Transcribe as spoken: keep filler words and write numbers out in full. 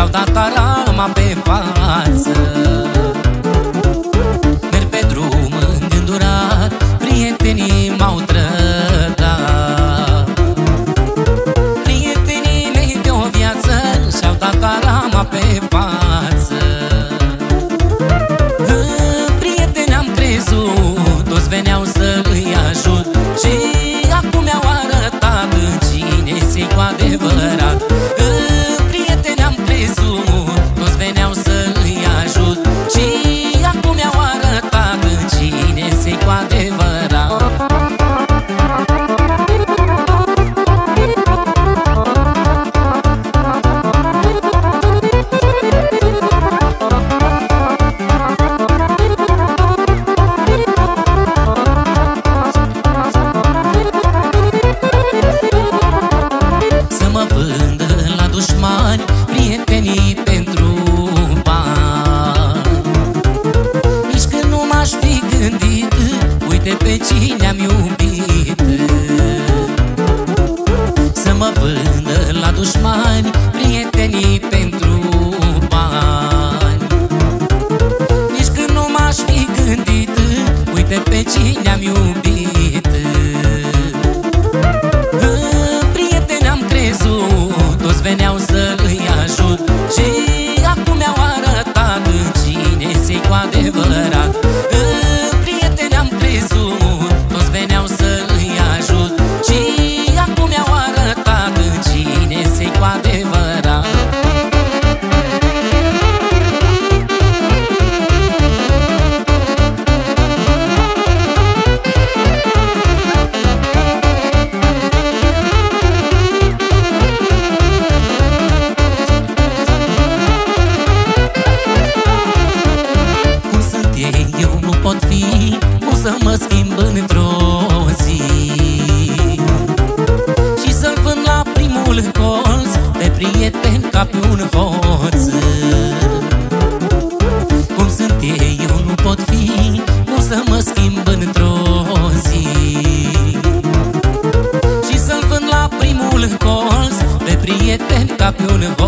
și-au dat arama pe față. Merg pe drum îngândurat, prietenii m-au trădat. Prietenii mei de o viață și-au dat arama pe față. În prieteni am crezut, toți veneau să îi ajut, și acum mi-au arătat în cine-i cu adevărat. În prieteni am crezut, toți veneau să îi ajut, și acum mi-au arătat în cine-i cu adevărat. Prietenii pentru bani, nici când nu m-aș fi gândit, uite pe cine am iubit. Să mă vândă la dușmani prietenii pentru bani, nici când nu m-aș fi gândit, uite pe cine am iubit. În prieteni am crezut, toți veneau să îi ajut, și acum mi-au arătat în cine-i cu adevărat. În prieteni am crezut, toți veneau să îi ajut, și acum mi-au arătat în cine-i cu adevărat. Eu nu pot fi, cum să mă schimb într-o zi, și să-l vând la primul colț pe prieten ca pe un hoț. Cum sunt eu nu pot fi, cum să mă schimb într-o zi, și să-l vând la primul colț pe prieten ca pe un hoț.